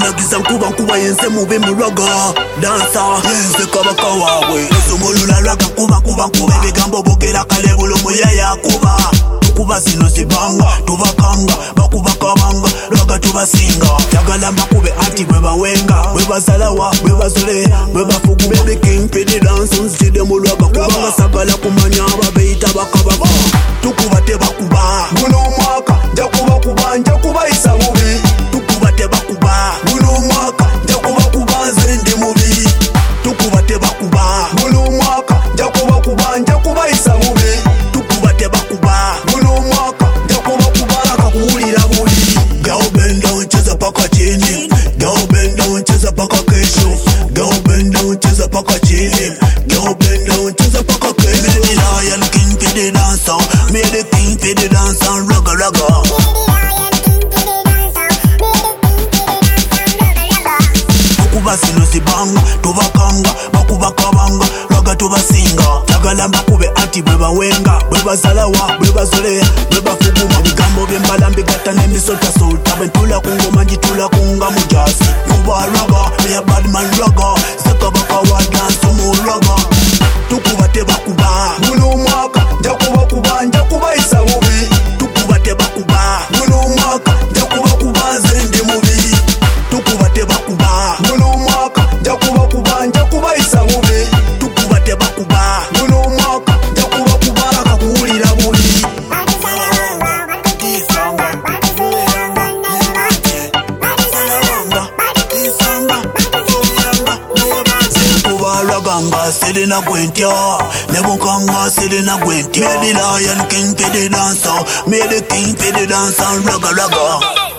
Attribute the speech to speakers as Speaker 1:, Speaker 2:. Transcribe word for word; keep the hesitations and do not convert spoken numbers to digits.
Speaker 1: Balagiza nkuba nkuba yense mubi muraga dansa yense kabaka wawe Sumulula raga kuba kuba kuba Ebigambo bogera kale bulo muyaya kuba Kuba sino sibanga tubakanga bakuba kabanga raga tubasinga Jagala mbakube ati bweba wenga bweba salawa bweba zole bweba fugu baby king pidi dance unside mulwaga kubanga sagala kumanya ababeita bakabako tukuba teba kuba buno mwaka njakuba kuba njakuba isa mubi tukuba teba kuba buno mwaka njakuba kuba nze ndi mubi tukuba teba kuba buno mwaka njakuba kuba njakuba isa mubi tukuba teba kuba buno mwaka njakuba kuba akakuulira buli Girl bend down cheza paka chini Girl bend down cheza paka kesho Girl bend down cheza paka chini Girl bend down cheza paka kesho Me the lion king to the dancer Me the king to the dancer Raga raga Bakuba sino sibanga tubakanga bakuba kabanga raga tubasinga Jagala mbakube ati bweba wenga bweba salawa bweba zole bweba fuguma Bigambo byembala mbigata nemisota sulta Bentula kungoma njitula kunga mujasi Kuba raga me a bad man raga Seka baka wa dance mu raga Tukuba teba kuba buno mwaka njakuba kuba njakuba isa mubi Tukuba teba kuba buno mwaka njakuba kuba nze ndi mubi Tukuba teba kuba buno mwaka njakuba kuba njakuba isa mubi Tukuba teba kuba buno mwaka njakuba kuba akakuulira buli Raganga selena gwentya nebukanga selena gwentya Me the lion king to the dancer Me the king to the dancer raga raga